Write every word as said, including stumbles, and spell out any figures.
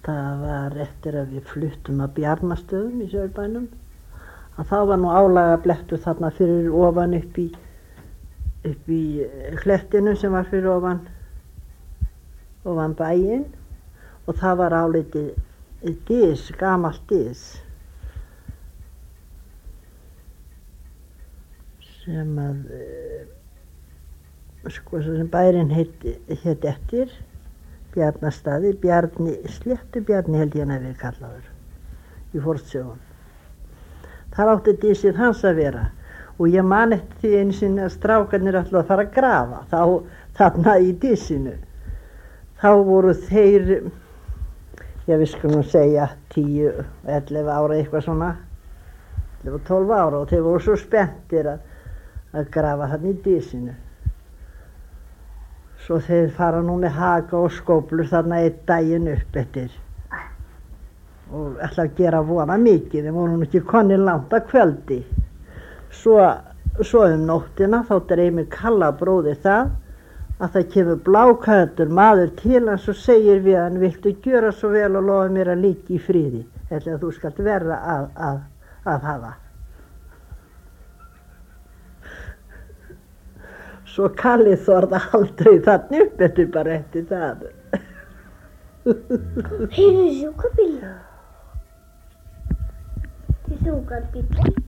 það var eftir að við fluttum að Bjarnastöðum í Saurbænum, að þá var nú álaga blettur þarna fyrir ofan upp í, upp í klettinu sem var fyrir ofan, ofan bæinn, og það var álitið dys, gamalt dys, sem að, sko sem bærinn heit, heit eftir, Bjarnastaði, Bjarni, Sléttu Bjarni held ég hann að við kallaður í fornsögun. Þar átti dysið hans að vera og ég man eftir því einu sinni að strákarnir ætlaðu að fara að grafa þá þarna í dysinu. Þá voru þeir, ég við skulum segja tíu, ellefu ára eitthvað svona, ellefu, tólf ára og þeir voru svo spenntir að, að grafa þarna í dysinu. Svo þeir fara nú með haka og skóflur þarna einn daginn upp eftir og ætla að gera vona mikið, þeir voru nú ekki konir langt að kvöldi. Svo, svo um nóttina þá dreymir Kalla bróðir það að það kemur bláklæddur maður til hans og segir við hann, viltu gjöra svo vel og lofa mér að liggja í friði, ætla að þú skalt verða að, að, að hafa. Svo Kalli þorði aldrei þarna upp eftir bara eftir það. Heyrðu sjúkrabíl? Þið sjúkrabíl?